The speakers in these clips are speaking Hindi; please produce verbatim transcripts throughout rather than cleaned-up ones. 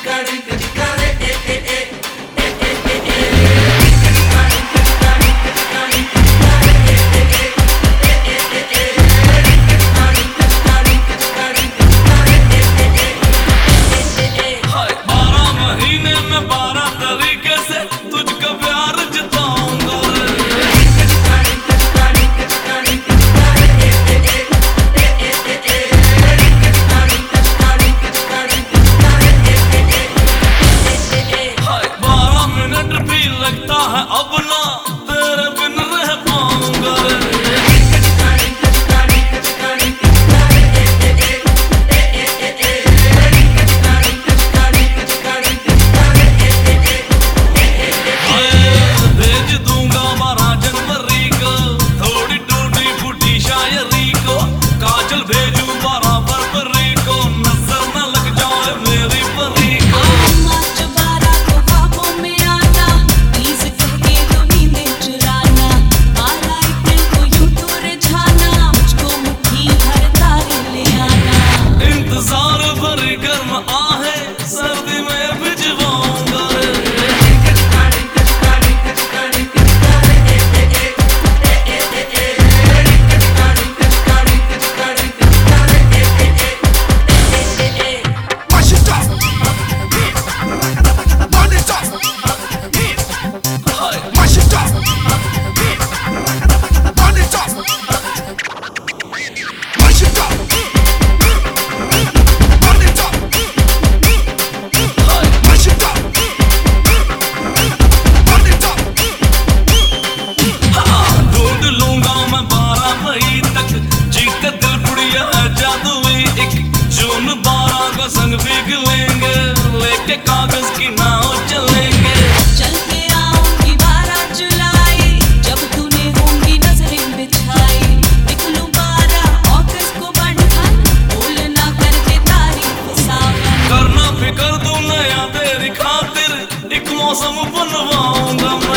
संग भीग लेंगे, लेके कागज की नाव चलेंगे। चल के आऊंगी बारह जुलाई, जब तूने होंगी नजरें बिछाई। निकलूं बारह अगस्त को बंधन, भूल ना करके तारीख सावन। करना फिकर तू नया तेरी खातिर, एक मौसम बनवाऊंगा मैं।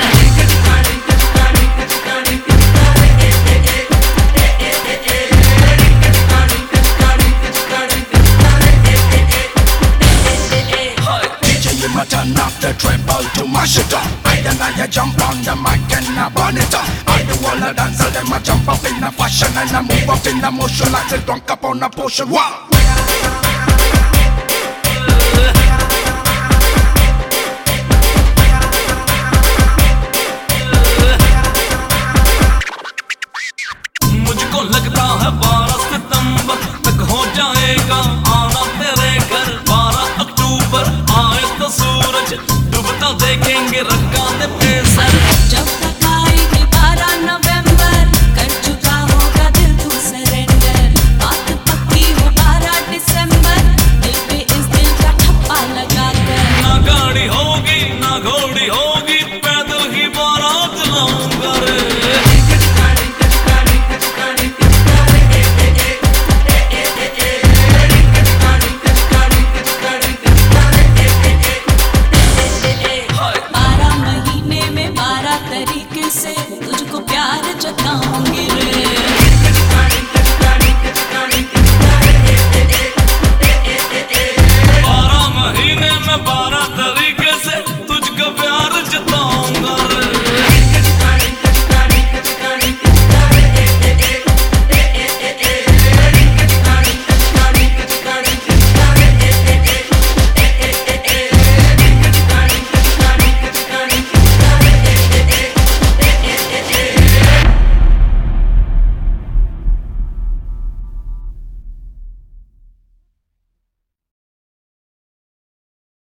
Turn up the treble to mash it up. I and I jump on the mic and I burn it up. I do all the dancer, them I jump up in a fashion and I move up in a motion like a drunk up on a potion. Wow!